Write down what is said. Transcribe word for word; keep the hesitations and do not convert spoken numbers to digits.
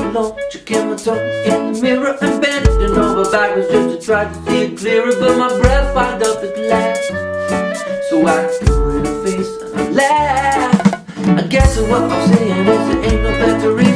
alone, checking my tone in the mirror and bending over backwards just to try to see it clearer. But my breath fogged up at last, so I threw it in her face and I laughed. I guess what I'm saying is there ain't no better reason